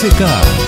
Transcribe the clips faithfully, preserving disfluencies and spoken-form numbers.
C K.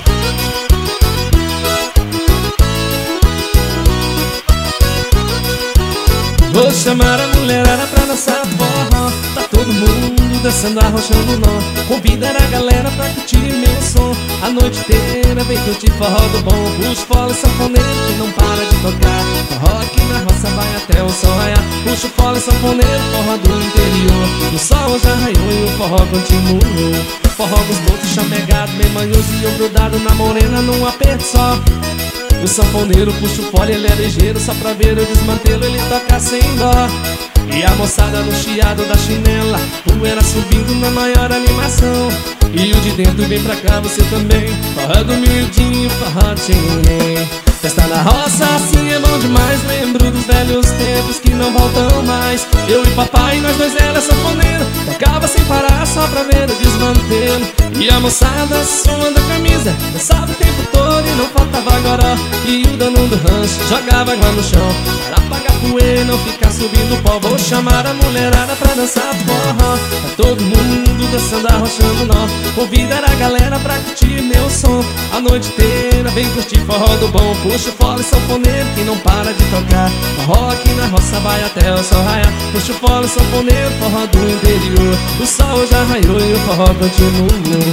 Vou chamar a mulherada pra dançar forró. Tá todo mundo dançando, arrochando nó. Convidar a galera pra curtir meu som. A noite inteira vem curtir forró do bom. Puxa fole e sanfoneiro que não para de tocar. Forró aqui na roça vai até o sol raiar. Puxa fole e sanfoneiro, forró do interior. O sol já raiou e o forró continuou. Forró gostoso, chamegado, bem manhoso e eu grudado na morena num aperto só. O sanfoneiro puxa o fole, ele é ligeiro, só pra ver o desmantelo ele toca sem dó. E a moçada no chiado da chinela, poeira subindo na maior animação. E o de dentro vem pra cá, você também. Forró do miudinho, forró de ninguém. Festa na roça, assim é bom demais. Lembro dos velhos tempos que não voltam mais. Eu e papai, nós dois era sanfoneiro. Tocava sem parar só pra ver o desmantelo. E a moçada suando a camisa, dançava o tempo todo e não faltava goró. E o dono do rancho jogava água no chão para apagar poeira e não ficar subindo pó. Vou chamar a mulherada pra dançar forró. Tá todo mundo dançando, arrochando nó. Convidar a galera pra curtir meu som. A noite inteira vem curtir forró do bom. Puxa o fole e sanfoneiro que não para de tocar. Forró aqui na roça vai até o sol raiar. Puxa o fole e sanfoneiro, forró do interior. O sol já raiou e o forró continuou.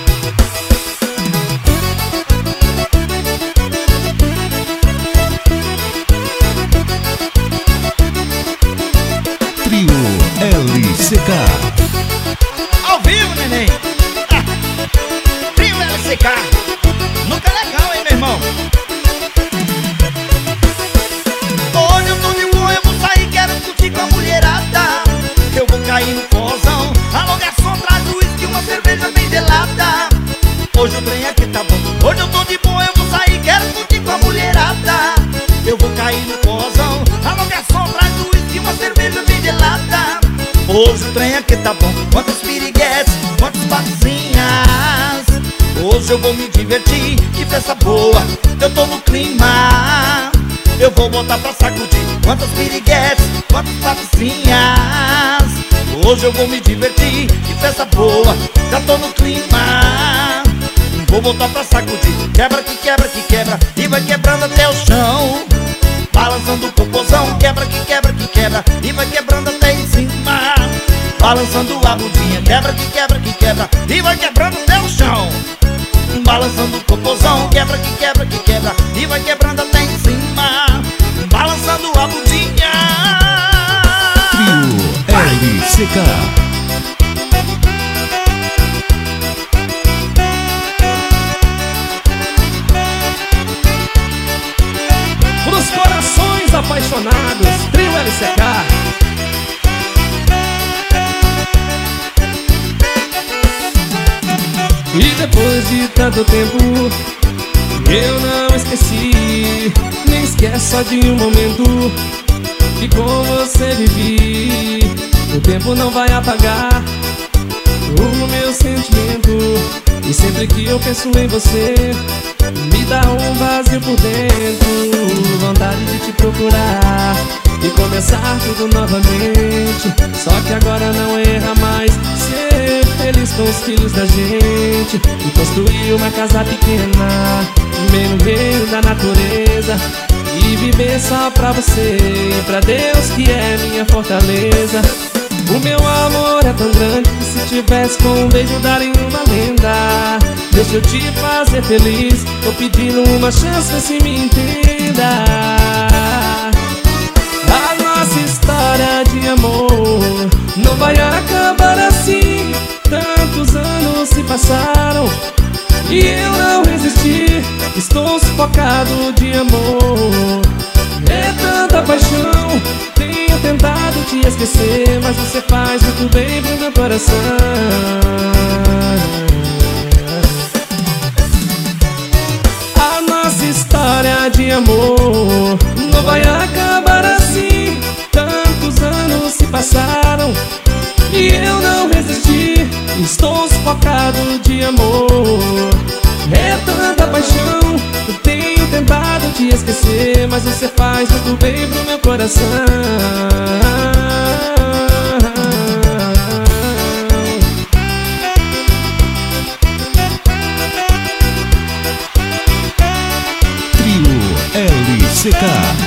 Trio L C K. Ao vivo, neném. Ah, Trio L C K. Nunca é legal, hein, meu irmão? Hoje eu tô de boa, eu vou sair, quero curtir com a mulherada. Eu vou cair no pozão, alugar som, traz o uísque, uma cerveja bem gelada. Hoje o trem aqui tá bom. Hoje eu tô de boa, eu vou sair, quero curtir com a mulherada. Eu vou cair no pozão, alugar som, traz o uísque, uma cerveja bem gelada. Hoje o trem aqui tá bom. Quantos piriguetes, quantas patricinhas. Hoje eu vou me divertir, que festa boa. Eu tô no clima, eu vou botar pra sacudir. Quantas piriguetes, quantas patricinhas. Hoje eu vou me divertir, que festa boa. Já tô no clima, vou botar pra sacudir. Quebra que quebra que quebra e vai quebrando até o chão. Balançando o popozão, quebra que quebra que quebra e vai quebrando até em cima. Balançando a bundinha, quebra que quebra que quebra e vai quebrando até o chão. Balançando o popozão, quebra que quebra que quebra e vai quebrando até em cima. Balançando a bundinha. Trio L C K. Pros corações apaixonados, Trio L C K. E depois de tanto tempo, eu não esqueci. Nem esquece só de um momento que com você vivi. O tempo não vai apagar o meu sentimento. E sempre que eu penso em você, me dá um vazio por dentro. Vontade de te procurar e começar tudo novamente. Só que agora não erra mais, ser feliz com os filhos da gente. E construir uma casa pequena, bem no meio da natureza. E viver só pra você, pra Deus que é minha fortaleza. O meu amor é tão grande que se tivesse com um beijo daria uma lenda. Deixa eu te fazer feliz, tô pedindo uma chance, vê se me entenda. A nossa história de amor não vai acabar assim. Tantos anos se passaram e eu não resisti. Estou sufocado de amor, é tanta paixão. Tenho tentado te esquecer, mas você faz muito bem pro meu coração. A nossa história de amor não vai acabar assim. Tantos anos se passaram e eu não resisti. Estou sufocado de amor, é tanta paixão. Eu tenho tentado te esquecer, mas você faz muito bem pro meu coração. C K.